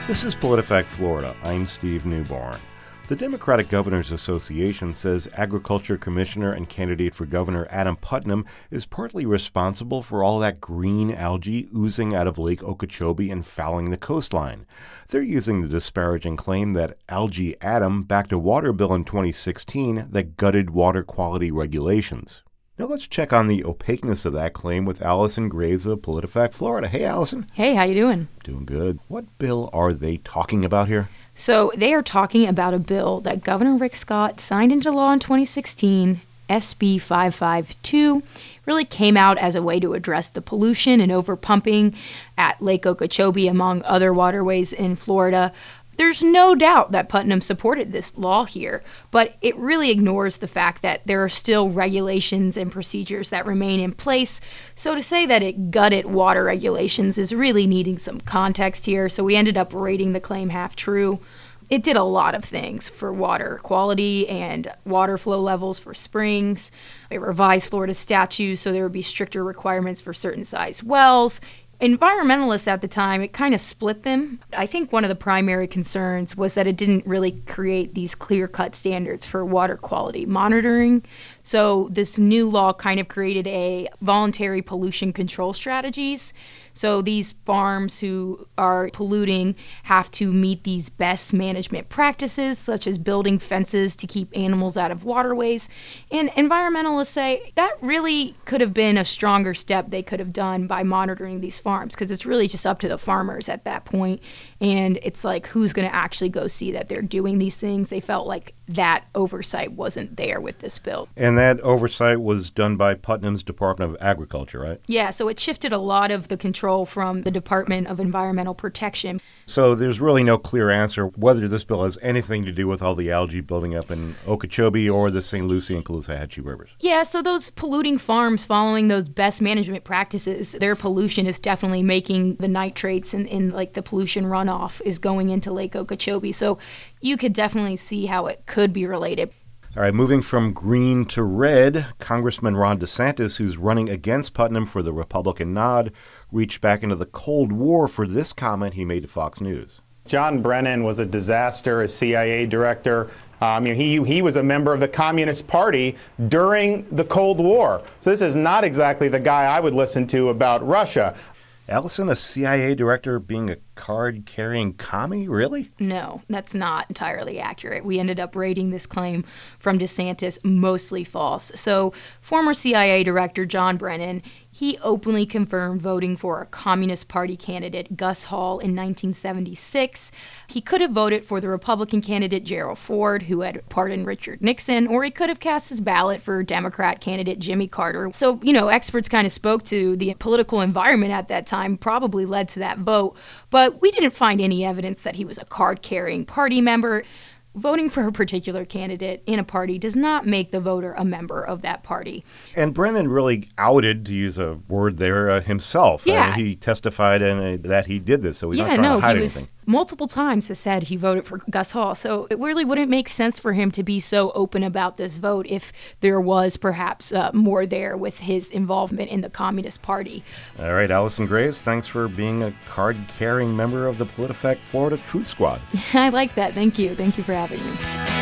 This is PolitiFact Florida. I'm Steve Newborn. The Democratic Governors Association says Agriculture Commissioner and candidate for governor Adam Putnam is partly responsible for all that green algae oozing out of Lake Okeechobee and fouling the coastline. They're using the disparaging claim that Algae Adam backed a water bill in 2016 that gutted water quality regulations. Now let's check on the opaqueness of that claim with Allison Graves of PolitiFact Florida. Hey, Allison. Hey, how you doing? Doing good. What bill are they talking about here? So they are talking about a bill that Governor Rick Scott signed into law in 2016, SB 552. Really came out as a way to address the pollution and overpumping at Lake Okeechobee, among other waterways in Florida. There's no doubt that Putnam supported this law here, but it really ignores the fact that there are still regulations and procedures that remain in place. So to say that it gutted water regulations is really needing some context here, so we ended up rating the claim half true. It did a lot of things for water quality and water flow levels for springs. It revised Florida statutes so there would be stricter requirements for certain size wells. Environmentalists at the time, it kind of split them. I think one of the primary concerns was that it didn't really create these clear-cut standards for water quality monitoring. So this new law kind of created a voluntary pollution control strategies. So these farms who are polluting have to meet these best management practices, such as building fences to keep animals out of waterways. And environmentalists say that really could have been a stronger step they could have done by monitoring these farms, because it's really just up to the farmers at that point. And it's like, who's going to actually go see that they're doing these things? They felt like that oversight wasn't there with this bill. And that oversight was done by Putnam's Department of Agriculture, right? Yeah, so it shifted a lot of the control from the Department of Environmental Protection. So there's really no clear answer whether this bill has anything to do with all the algae building up in Okeechobee or the St. Lucie and Caloosahatchee rivers. Yeah, so those polluting farms following those best management practices, their pollution is definitely making the nitrates and like the pollution runoff is going into Lake Okeechobee. So you could definitely see how it could be related. All right, moving from green to red, Congressman Ron DeSantis, who's running against Putnam for the Republican nod, reached back into the Cold War for this comment he made to Fox News. John Brennan was a disaster as CIA director. He was a member of the Communist Party during the Cold War. So this is not exactly the guy I would listen to about Russia. Allison, a CIA director being a card-carrying commie? Really? No, that's not entirely accurate. We ended up rating this claim from DeSantis mostly false. So former CIA director John Brennan, he openly confirmed voting for a Communist Party candidate, Gus Hall, in 1976. He could have voted for the Republican candidate, Gerald Ford, who had pardoned Richard Nixon, or he could have cast his ballot for Democrat candidate Jimmy Carter. So, experts kind of spoke to the political environment at that time, probably led to that vote. But we didn't find any evidence that he was a card-carrying party member. Voting for a particular candidate in a party does not make the voter a member of that party. And Brennan really outed, to use a word there, himself. Yeah. He testified that he did this, so he's not trying to hide anything. Multiple times has said he voted for Gus Hall. So it really wouldn't make sense for him to be so open about this vote if there was perhaps more there with his involvement in the Communist Party. All right, Allison Graves, thanks for being a card-carrying member of the PolitiFact Florida Truth Squad. I like that. Thank you. Thank you for having me.